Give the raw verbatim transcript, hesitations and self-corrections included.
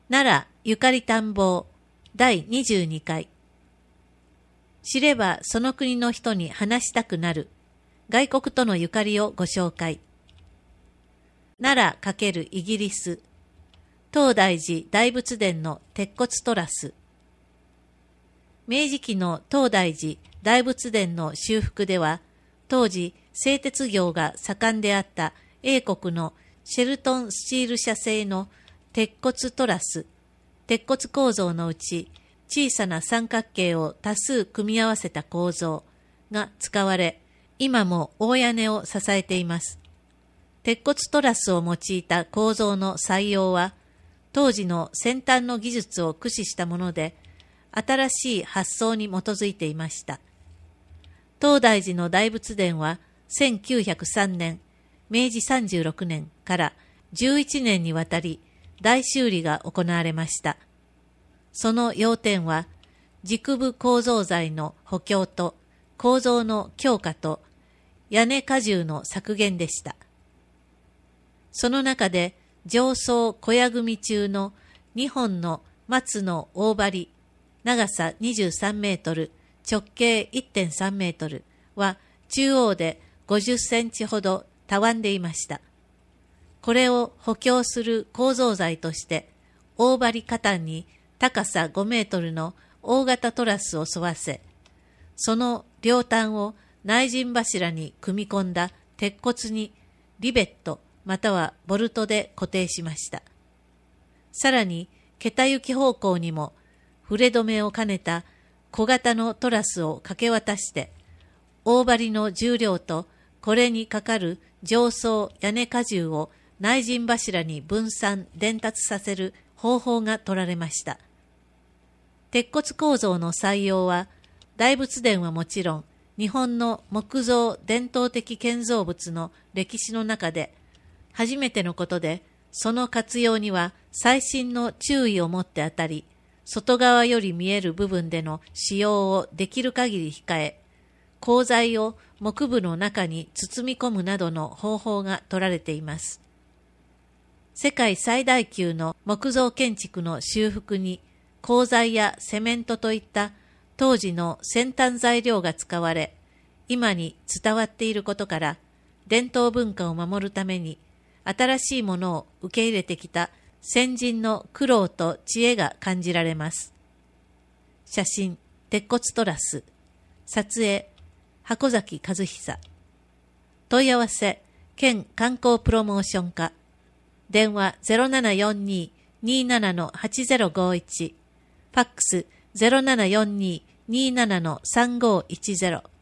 奈良ゆかり探訪だいにじゅうにかい。知ればその国の人に話したくなる外国とのゆかりをご紹介。奈良×イギリス、東大寺大仏殿の鉄骨トラス。明治期の東大寺大仏殿の修復では、当時製鉄業が盛んであった英国のシェルトンスチール社製の鉄骨トラス、鉄骨構造のうち小さな三角形を多数組み合わせた構造が使われ、今も大屋根を支えています。鉄骨トラスを用いた構造の採用は、当時の先端の技術を駆使したもので、新しい発想に基づいていました。東大寺の大仏殿はせんきゅうひゃくさんねん、めいじさんじゅうろくねんからじゅういちねんにわたり大修理が行われました。その要点は、軸部構造材の補強と構造の強化と屋根荷重の削減でした。その中で上層小屋組中のにほんの松の大梁、長さにじゅうさんメートル、直径 いってんさんメートルは中央でごじゅっセンチほどたわんでいました。これを補強する構造材として、大梁下端に高さごメートルの大型トラスを沿わせ、その両端を内陣柱に組み込んだ鉄骨にリベットまたはボルトで固定しました。さらに、桁行き方向にも触れ止めを兼ねた小型のトラスを掛け渡して、大梁の重量とこれにかかる上層屋根荷重を内陣柱に分散伝達させる方法が取られました。鉄骨構造の採用は、大仏殿はもちろん、日本の木造伝統的建造物の歴史の中で、初めてのことで、その活用には細心の注意を持って当たり、外側より見える部分での使用をできる限り控え、鋼材を木部の中に包み込むなどの方法が取られています。世界最大級の木造建築の修復に、鋼材やセメントといった当時の先端材料が使われ、今に伝わっていることから、伝統文化を守るために、新しいものを受け入れてきた先人の苦労と知恵が感じられます。写真、鉄骨トラス。撮影、箱崎和久。問い合わせ、県観光プロモーション課。電話 ゼロななよんに にーなな はちゼロごいち。ファックス ゼロななよんに にーなな さんごいちゼロ。